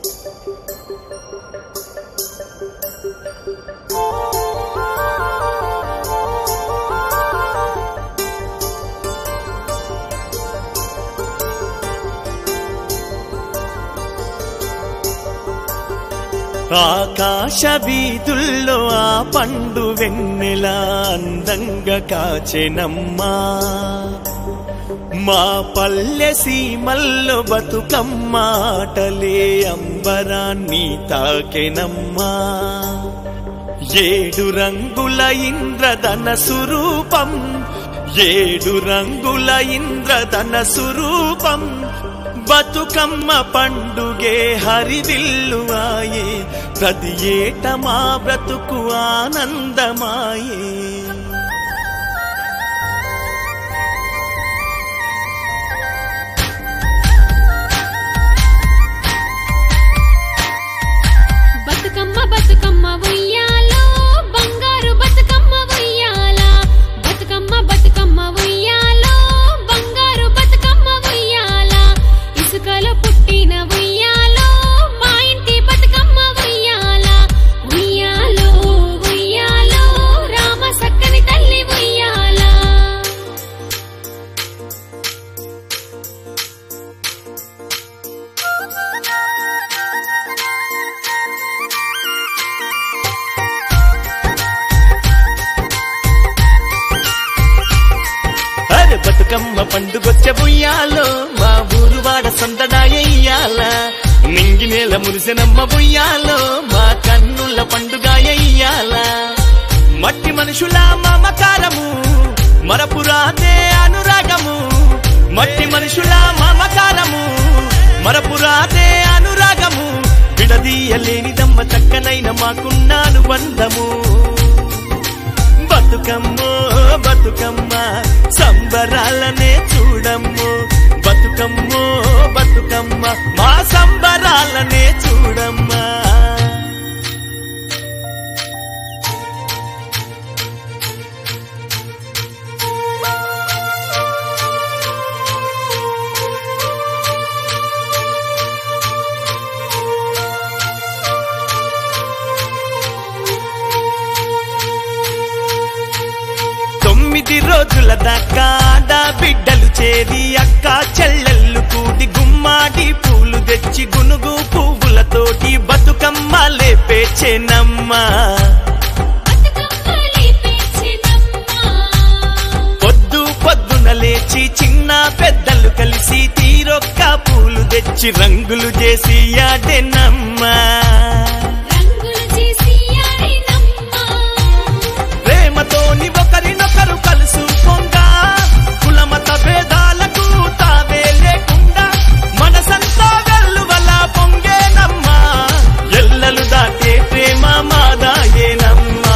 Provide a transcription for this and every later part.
ఆకాశ వీధుల్లో ఆ పండు వెన్నెల అందంగా కాచెనమ్మా, మా పల్లె సీమల్లో బతుకమ్మ ఆటలే అంబరాన్ని తాకెనమ్మా. 7 రంగుల ఇంద్రధనస్సు రూపం, 7 రంగుల ఇంద్రధనస్సు రూపం, బతుకమ్మ పండుగే హరివిల్లువాయే, ప్రతి ఏట మా బ్రతుకు ఆనందమాయే. బతుకమ్మ బతుకమ్మ ఉయ్యాలో, బంగారు బతుకమ్మ ఉయ్యాల, బతుకమ్మ బతుకమ్మ ఉయ్యాలో, బంగారు బతుకమ్మ ఉయ్యాల, ఇసుకలో పుట్టిన ఉయ్యాలో, మా ఇంటి బతుకమ్మ ఉయ్యాల, ఉయ్యాలో ఉయ్యాలో, రామ సక్కని తల్లి ఉయ్యాల. బతుకమ్మ పండుగొచ్చే ఉయ్యాలో, మా ఊరువాడ సందడాయ్యాల, నింగి నేల మురిసెనమ్మ ఉయ్యాలో, మా కన్నుల పండుగయ్యాల. మట్టి మనుషుల మమకారము మరపురాదే అనురాగము, మట్టి మనుషుల మమకారము మరపురాదే అనురాగము, విడదీయలేనిదమ్మ చక్కనైన మాకున్న అనుబంధము. బతుకమ్మో బతుకమ్మ సంబరాలనే చూడమ్ము, బతుకమ్మో బతుకమ్మ మా సంబరాలనే చూడమ్మా. రోజుల దాకా బిడ్డలు చేరి అక్క చెల్లెళ్ళు కూడి గుమ్మాడి పూలు తెచ్చి గునుగు పువ్వులతోటి బతుకమ్మ లేపేచెనమ్మా. పొద్దు పొద్దున లేచి చిన్న పెద్దలు కలిసి తీరొక్క పూలు తెచ్చి రంగులు చేసి ఆడెనమ్మా. ప్రేమతోని ఒకరినొకరు కలుసుకోంగా, కులమత భేదాలకు తావే లేకుండా, మనసంతా వెల్లువలా పొంగేనమ్మా, ఎల్లలు దాటే ప్రేమ మాదాయేనమ్మా.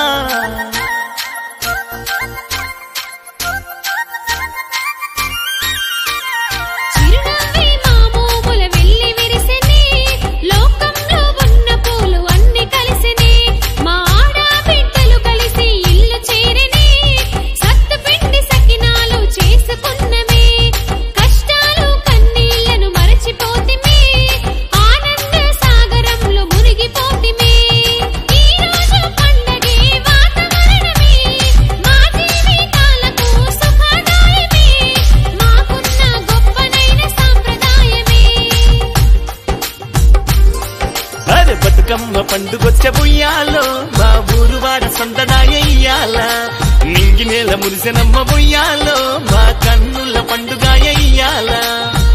బతుకమ్మ పండుగొచ్చే ఉయ్యాలో, మా ఊరువాడ సందడాయ్యాల, నింగి నేల మురిసెనమ్మ ఉయ్యాలో, మా కన్నుల పండుగయ్యాల.